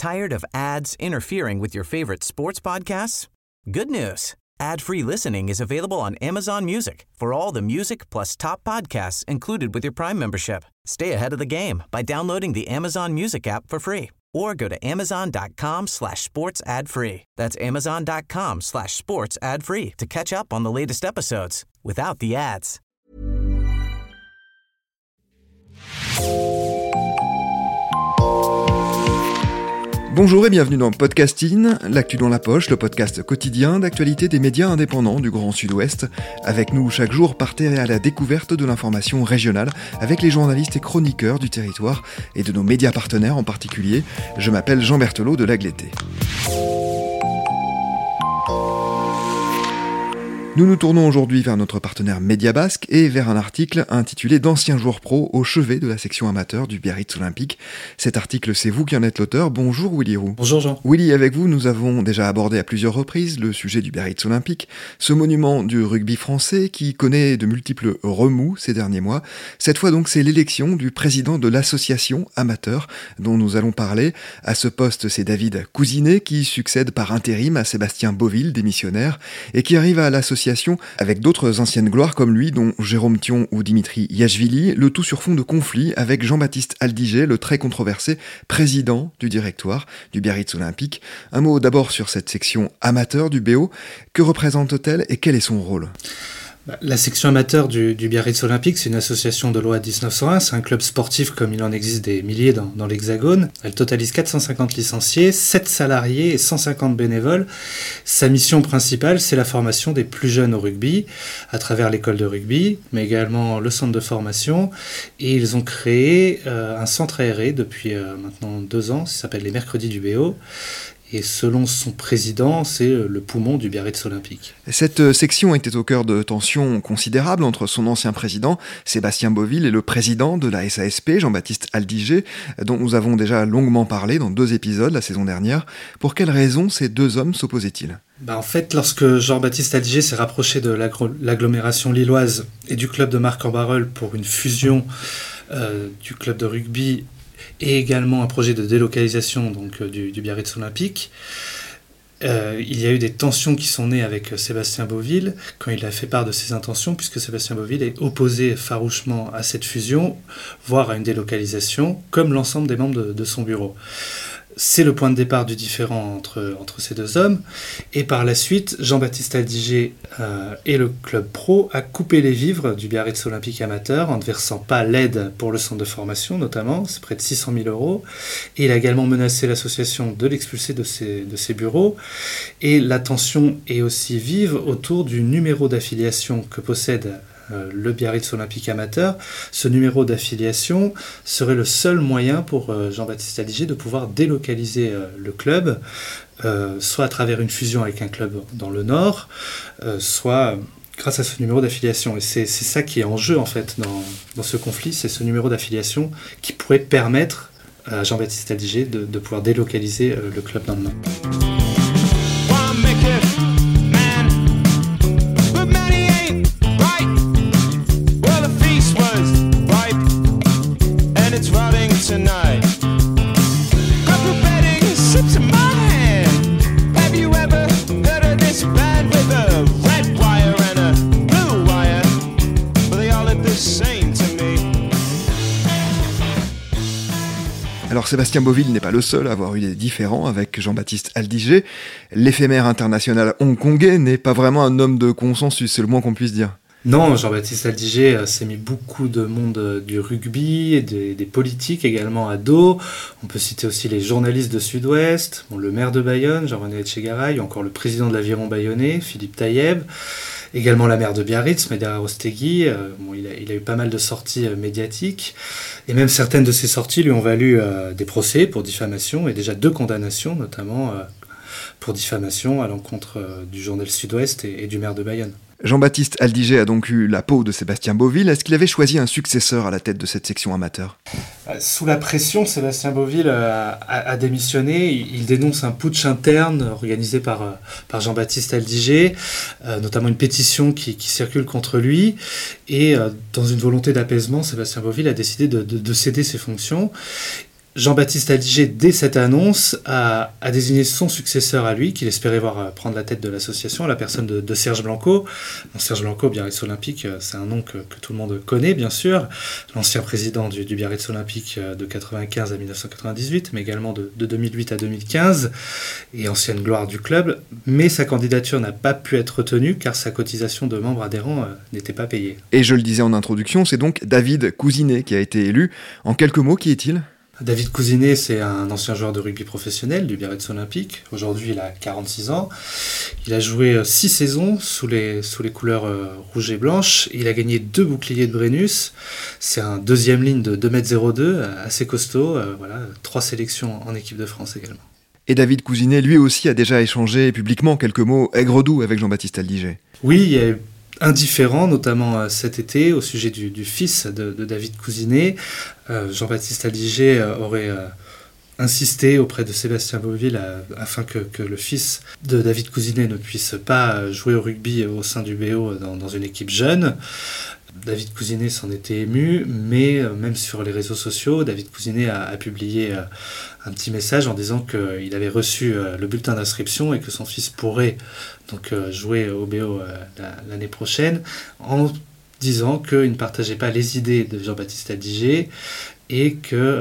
Tired of ads interfering with your favorite sports podcasts? Good news. Ad-free listening is available on Amazon Music for all the music plus top podcasts included with your Prime membership. Stay ahead of the game by downloading the Amazon Music app for free or go to amazon.com/sports ad free. That's amazon.com/sports ad free to catch up on the latest episodes without the ads. Bonjour et bienvenue dans Podcasting, l'actu dans la poche, le podcast quotidien d'actualité des médias indépendants du Grand Sud-Ouest. Avec nous chaque jour, partez à la découverte de l'information régionale avec les journalistes et chroniqueurs du territoire et de nos médias partenaires en particulier. Je m'appelle Jean Berthelot de L'Agleté. Nous nous tournons aujourd'hui vers notre partenaire Média Basque et vers un article intitulé « D'anciens joueurs pro au chevet de la section amateur du Biarritz Olympique ». Cet article, c'est vous qui en êtes l'auteur. Bonjour Willy Roux. Bonjour Jean. Willy, avec vous, nous avons déjà abordé à plusieurs reprises le sujet du Biarritz Olympique, ce monument du rugby français qui connaît de multiples remous ces derniers mois. Cette fois donc, c'est l'élection du président de l'association amateur dont nous allons parler. À ce poste, c'est David Cousinet qui succède par intérim à Sébastien Beauville, démissionnaire, et qui arrive à l'association avec d'autres anciennes gloires comme lui, dont Jérôme Thion ou Dimitri Yachvili, le tout sur fond de conflit avec Jean-Baptiste Aldiger, le très controversé président du directoire du Biarritz Olympique. Un mot d'abord sur cette section amateur du BO. Que représente-t-elle et quel est son rôle ? La section amateur du Biarritz Olympique, c'est une association de loi 1901, c'est un club sportif comme il en existe des milliers dans l'Hexagone. Elle totalise 450 licenciés, 7 salariés et 150 bénévoles. Sa mission principale, c'est la formation des plus jeunes au rugby, à travers l'école de rugby, mais également le centre de formation. Et ils ont créé un centre aéré depuis maintenant 2 ans, ça s'appelle les Mercredis du BO. Et selon son président, c'est le poumon du Biarritz Olympique. Cette section était au cœur de tensions considérables entre son ancien président, Sébastien Beauville, et le président de la SASP, Jean-Baptiste Aldiger, dont nous avons déjà longuement parlé dans 2 épisodes la saison dernière. Pour quelles raisons ces 2 hommes s'opposaient-ils ? En fait, lorsque Jean-Baptiste Aldiger s'est rapproché de l'agglomération lilloise et du club de Marc-en-Barœul pour une fusion du club de rugby et également un projet de délocalisation du Biarritz Olympique. Il y a eu des tensions qui sont nées avec Sébastien Beauville quand il a fait part de ses intentions, puisque Sébastien Beauville est opposé farouchement à cette fusion, voire à une délocalisation, comme l'ensemble des membres de son bureau. C'est le point de départ du différend entre ces 2 hommes. Et par la suite, Jean-Baptiste Aldiger et le club pro a coupé les vivres du Biarritz Olympique amateur en ne versant pas l'aide pour le centre de formation notamment, c'est près de 600 000 €. Et il a également menacé l'association de l'expulser de ses bureaux. Et la tension est aussi vive autour du numéro d'affiliation que possède le Biarritz Olympique amateur. Ce numéro d'affiliation serait le seul moyen pour Jean-Baptiste Aldiger de pouvoir délocaliser le club, soit à travers une fusion avec un club dans le Nord, soit grâce à ce numéro d'affiliation. Et c'est ça qui est en jeu en fait dans ce conflit, c'est ce numéro d'affiliation qui pourrait permettre à Jean-Baptiste Aldiger de pouvoir délocaliser le club dans le Nord. Alors Sébastien Beauville n'est pas le seul à avoir eu des différends avec Jean-Baptiste Aldiger. L'éphémère international hongkongais n'est pas vraiment un homme de consensus, c'est le moins qu'on puisse dire. Non, Jean-Baptiste Aldiger s'est mis beaucoup de monde du rugby et des politiques également à dos. On peut citer aussi les journalistes de Sud-Ouest, le maire de Bayonne, Jean-René Etchegaray, ou encore le président de l'Aviron bayonnais, Philippe Taïeb. Également la maire de Biarritz, Medera Rostegui. Il a eu pas mal de sorties médiatiques. Et même certaines de ces sorties lui ont valu des procès pour diffamation et déjà 2 condamnations, notamment pour diffamation à l'encontre du journal Sud-Ouest et du maire de Bayonne. Jean-Baptiste Aldiger a donc eu la peau de Sébastien Beauville. Est-ce qu'il avait choisi un successeur à la tête de cette section amateur ? Sous la pression, Sébastien Beauville a démissionné. Il dénonce un putsch interne organisé par Jean-Baptiste Aldiger, notamment une pétition qui circule contre lui. Et dans une volonté d'apaisement, Sébastien Beauville a décidé de céder ses fonctions. Jean-Baptiste Aldiger, dès cette annonce, a désigné son successeur à lui, qu'il espérait voir prendre la tête de l'association, à la personne de Serge Blanco. Bon, Serge Blanco, Biarritz Olympique, c'est un nom que tout le monde connaît, bien sûr. L'ancien président du Biarritz Olympique de 1995 à 1998, mais également de 2008 à 2015, et ancienne gloire du club. Mais sa candidature n'a pas pu être retenue, car sa cotisation de membre adhérent n'était pas payée. Et je le disais en introduction, c'est donc David Cousinet qui a été élu. En quelques mots, qui est-il ? David Cousinet, c'est un ancien joueur de rugby professionnel du Biarritz Olympique. Aujourd'hui, il a 46 ans. Il a joué 6 saisons sous les couleurs rouges et blanches. Il a gagné 2 boucliers de Brennus. C'est un deuxième ligne de 2,02 m, assez costaud. 3 sélections en équipe de France également. Et David Cousinet, lui aussi, a déjà échangé publiquement quelques mots aigre-doux avec Jean-Baptiste Aldiger. Oui, il y a eu un différend, notamment cet été, au sujet du fils de David Cousinet. Jean-Baptiste Aldiger aurait insisté auprès de Sébastien Beauville afin que le fils de David Cousinet ne puisse pas jouer au rugby au sein du BO dans une équipe jeune. David Cousinet s'en était ému, mais même sur les réseaux sociaux, David Cousinet a publié un petit message en disant qu'il avait reçu le bulletin d'inscription et que son fils pourrait donc jouer au BO l'année prochaine, en disant qu'il ne partageait pas les idées de Jean-Baptiste Aldiger et que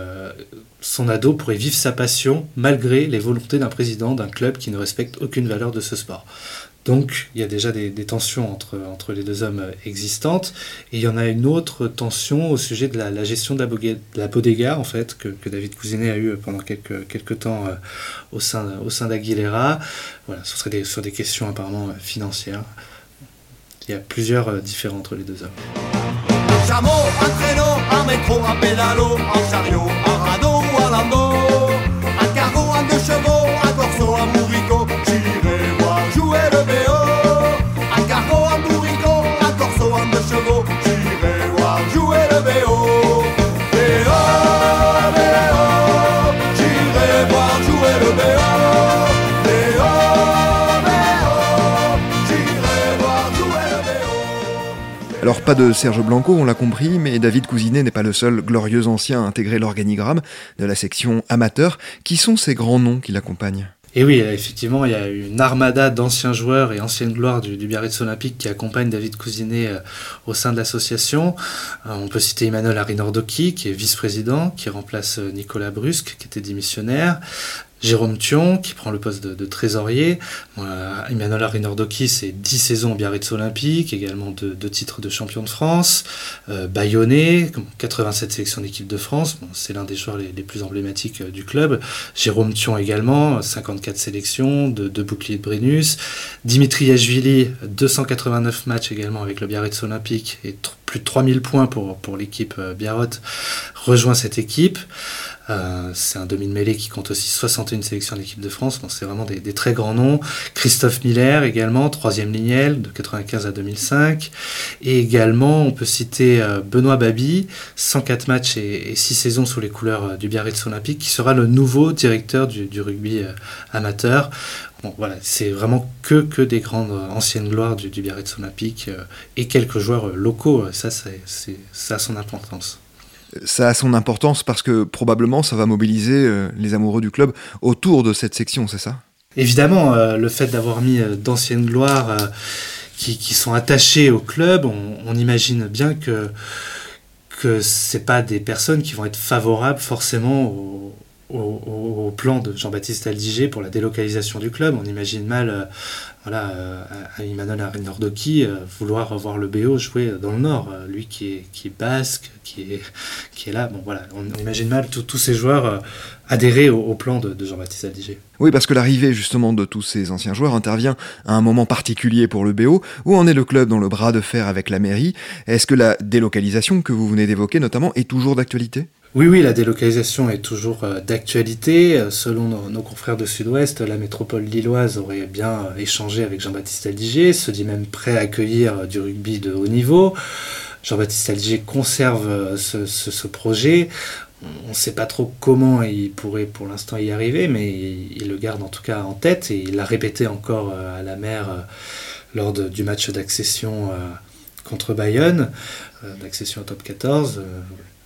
son ado pourrait vivre sa passion malgré les volontés d'un président d'un club qui ne respecte aucune valeur de ce sport. Donc, il y a déjà des tensions entre les deux hommes existantes. Et il y en a une autre tension au sujet de la gestion de la bodega, en fait, que David Cousinet a eu pendant quelques temps au sein d'Aguilera. Voilà, ce serait sur des questions apparemment financières. Il y a plusieurs différends entre les deux hommes. Un chameau, un traîneau, un métro, un pédalo, un chariot, un radeau ou un landau, un cargo, un 2 chevaux, un corso, un bourricot, j'irai voir jouer le BO. Un cargo, un bourricot, un corso, un 2 chevaux, j'irai voir jouer le BO. BO, BO, j'irai voir jouer le BO. BO, BO, j'irai voir jouer le BO. Alors pas de Serge Blanco, on l'a compris, mais David Cousinet n'est pas le seul glorieux ancien à intégrer l'organigramme de la section amateur. Qui sont ces grands noms qui l'accompagnent ? Et oui, effectivement, il y a une armada d'anciens joueurs et anciennes gloires du Biarritz Olympique qui accompagnent David Cousinet au sein de l'association. On peut citer Emmanuel Arinordocchi, qui est vice-président, qui remplace Nicolas Brusque, qui était démissionnaire. Jérôme Thion, qui prend le poste de trésorier. Emmanuel Arinordocchi, c'est 10 saisons au Biarritz Olympique, également 2 titres de champion de France. Bayonnais, 87 sélections d'équipe de France, c'est l'un des joueurs les plus emblématiques du club. Jérôme Thion également, 54 sélections, 2 boucliers de Brennus. Dimitri Yachvili, 289 matchs également avec le Biarritz Olympique et plus de 3000 points pour l'équipe Biarrot, rejoint cette équipe. C'est un demi de mêlée qui compte aussi 61 sélections d'équipe de France, donc c'est vraiment des très grands noms. Christophe Miller également, 3e lignel de 95 à 2005, et également on peut citer Benoît Babi, 104 matchs et 6 saisons sous les couleurs du Biarritz Olympique, qui sera le nouveau directeur du rugby amateur. Bon, voilà, c'est vraiment que des grandes anciennes gloires du Biarritz Olympique et quelques joueurs locaux, ça a son importance. Ça a son importance parce que probablement ça va mobiliser les amoureux du club autour de cette section, c'est ça ? Évidemment, le fait d'avoir mis d'anciennes gloires qui sont attachées au club, on imagine bien que c'est pas des personnes qui vont être favorables forcément au plan de Jean-Baptiste Aldiger pour la délocalisation du club. On imagine mal Emmanuel Arinordocchi vouloir revoir le BO jouer dans le Nord, lui qui est basque, qui est là. Bon, voilà, on imagine mal tous ces joueurs adhérer au plan de Jean-Baptiste Aldiger. Oui, parce que l'arrivée justement de tous ces anciens joueurs intervient à un moment particulier pour le BO. Où en est le club dans le bras de fer avec la mairie ? Est-ce que la délocalisation que vous venez d'évoquer notamment est toujours d'actualité ? Oui, la délocalisation est toujours d'actualité. Selon nos confrères de Sud-Ouest, la métropole lilloise aurait bien échangé avec Jean-Baptiste Aldiger, se dit même prêt à accueillir du rugby de haut niveau. Jean-Baptiste Aldiger conserve ce projet. On ne sait pas trop comment il pourrait pour l'instant y arriver, mais il le garde en tout cas en tête et il l'a répété encore à la mer lors du match d'accession contre Bayonne, d'accession au top 14.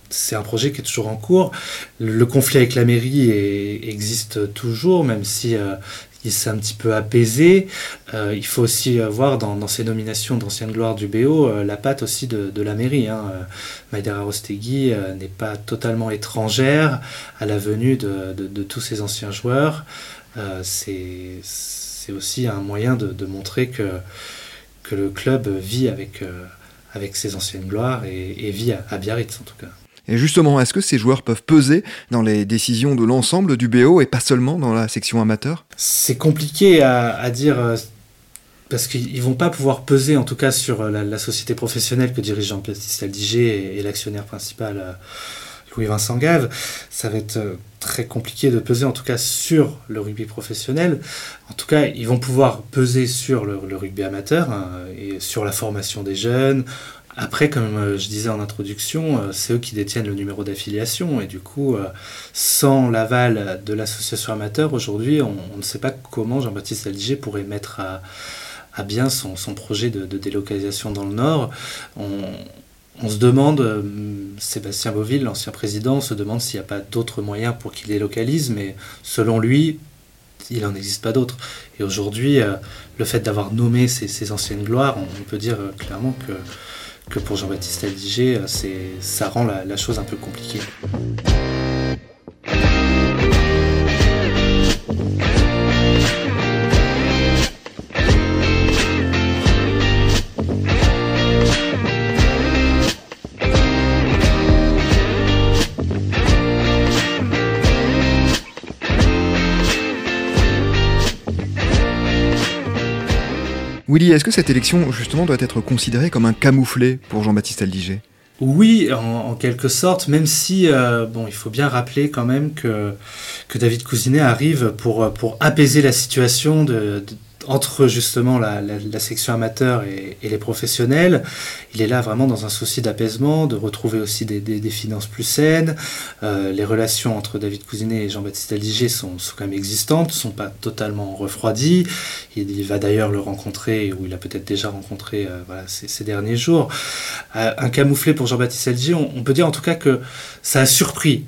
c'est un projet qui est toujours en cours. Le conflit avec la mairie existe toujours, même si il s'est un petit peu apaisé. Il faut aussi voir dans ces nominations d'anciennes gloires du BO la patte aussi de la mairie. Maïder Arostegui n'est pas totalement étrangère à la venue de tous ces anciens joueurs. C'est aussi un moyen de montrer que le club vit avec ses anciennes gloires et vit à Biarritz en tout cas. Et justement, est-ce que ces joueurs peuvent peser dans les décisions de l'ensemble du BO et pas seulement dans la section amateur ? C'est compliqué à dire parce qu'ils ne vont pas pouvoir peser en tout cas sur la société professionnelle que dirige Jean-Baptiste Aldiger et l'actionnaire principal Louis-Vincent Gave. Ça va être très compliqué de peser en tout cas sur le rugby professionnel. En tout cas, ils vont pouvoir peser sur le rugby amateur et sur la formation des jeunes. Après, comme je disais en introduction, c'est eux qui détiennent le numéro d'affiliation et du coup, sans l'aval de l'association amateur, aujourd'hui, on ne sait pas comment Jean-Baptiste Aldiger pourrait mettre à bien son projet de délocalisation dans le Nord. On se demande, Sébastien Beauville, l'ancien président, se demande s'il n'y a pas d'autres moyens pour qu'il délocalise, mais selon lui, il n'en existe pas d'autres. Et aujourd'hui, le fait d'avoir nommé ces anciennes gloires, on peut dire clairement que pour Jean-Baptiste Aldiger, ça rend la chose un peu compliquée. Willy, est-que cette élection, justement, doit être considérée comme un camouflet pour Jean-Baptiste Aldiger ? Oui, en quelque sorte, même si il faut bien rappeler quand même que David Cousinet arrive pour apaiser la situation entre justement la section amateur et les professionnels. Il est là vraiment dans un souci d'apaisement, de retrouver aussi des finances plus saines. Les relations entre David Cousinet et Jean-Baptiste Aldiger sont quand même existantes, ne sont pas totalement refroidies. Il va d'ailleurs le rencontrer, ou il a peut-être déjà rencontré ces derniers jours. Un camouflet pour Jean-Baptiste Aldiger, on peut dire en tout cas que ça a surpris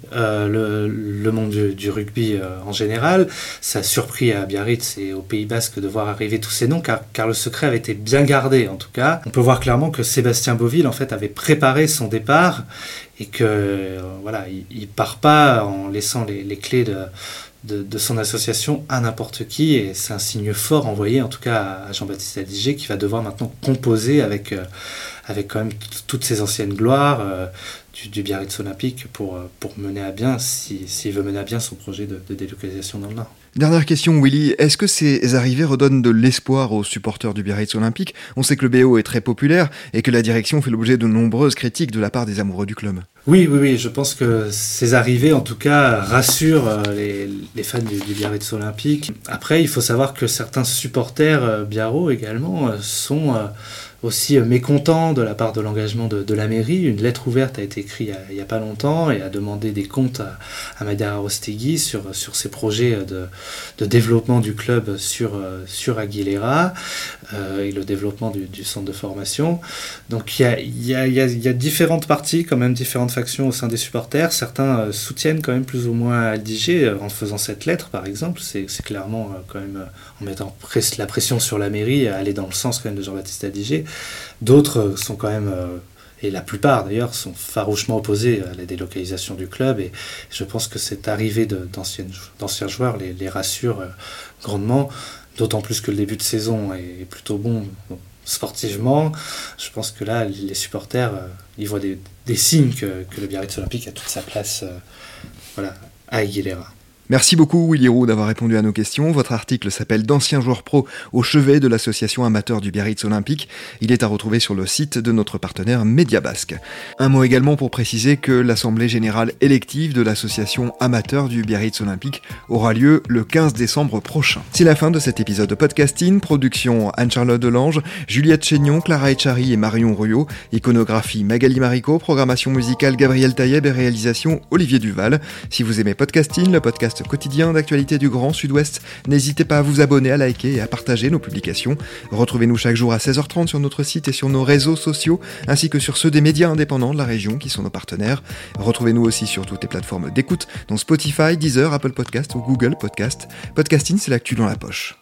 le monde du rugby en général. Ça a surpris à Biarritz et au Pays Basque de voir arriver tous ces noms, car le secret avait été bien gardé en tout cas. On peut voir clairement que Sébastien Beauville en fait avait préparé son départ et que il part pas en laissant les clés de son association à n'importe qui, et c'est un signe fort envoyé en tout cas à Jean-Baptiste Aldiger qui va devoir maintenant composer avec quand même toutes ces anciennes gloires du Biarritz Olympique pour mener à bien, s'il veut mener à bien son projet de délocalisation dans le Nord. Dernière question, Willy, est-ce que ces arrivées redonnent de l'espoir aux supporters du Biarritz Olympique ? On sait que le BO est très populaire et que la direction fait l'objet de nombreuses critiques de la part des amoureux du club. Oui, je pense que ces arrivées en tout cas rassurent les fans du Biarritz Olympique. Après, il faut savoir que certains supporters biarro également sont aussi mécontents de la part de l'engagement de la mairie. Une lettre ouverte a été écrite il n'y a pas longtemps et a demandé des comptes à Maïder Arostegui sur ses projets de développement du club sur Aguilera et le développement du centre de formation. Donc il y a différentes parties, quand même différentes factions au sein des supporters. Certains soutiennent quand même plus ou moins Aldiger en faisant cette lettre, par exemple. C'est clairement quand même en mettant la pression sur la mairie, aller dans le sens quand même de Jean-Baptiste Aldiger. D'autres sont quand même, et la plupart d'ailleurs, sont farouchement opposés à la délocalisation du club, et je pense que cette arrivée d'anciens joueurs les rassure grandement, d'autant plus que le début de saison est plutôt bon sportivement. Je pense que là, les supporters, ils voient des signes que le Biarritz Olympique a toute sa place à Aguilera. Merci beaucoup Willy Roux d'avoir répondu à nos questions. Votre article s'appelle « D'anciens joueurs pro au chevet de l'association amateur du Biarritz Olympique ». Il est à retrouver sur le site de notre partenaire Média Basque. Un mot également pour préciser que l'assemblée générale élective de l'association amateur du Biarritz Olympique aura lieu le 15 décembre prochain. C'est la fin de cet épisode de podcasting. Production Anne-Charlotte Delange, Juliette Chénion, Clara Echari et Marion Ruot. Iconographie Magali Marico, programmation musicale Gabriel Taïeb et réalisation Olivier Duval. Si vous aimez podcasting, le podcast podcast quotidien d'actualité du Grand Sud-Ouest. N'hésitez pas à vous abonner, à liker et à partager nos publications. Retrouvez-nous chaque jour à 16h30 sur notre site et sur nos réseaux sociaux, ainsi que sur ceux des médias indépendants de la région qui sont nos partenaires. Retrouvez-nous aussi sur toutes les plateformes d'écoute, dont Spotify, Deezer, Apple Podcast ou Google Podcast. Podcasting, c'est l'actu dans la poche.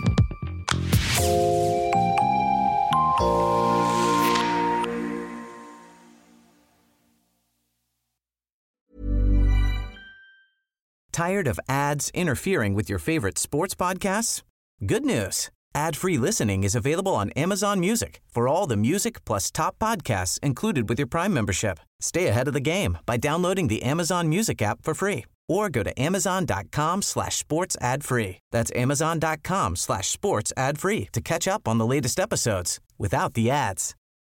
Tired of ads interfering with your favorite sports podcasts? Good news. Ad-free listening is available on Amazon Music for all the music plus top podcasts included with your Prime membership. Stay ahead of the game by downloading the Amazon Music app for free or go to amazon.com/sports ad free. That's amazon.com/sports ad free to catch up on the latest episodes without the ads.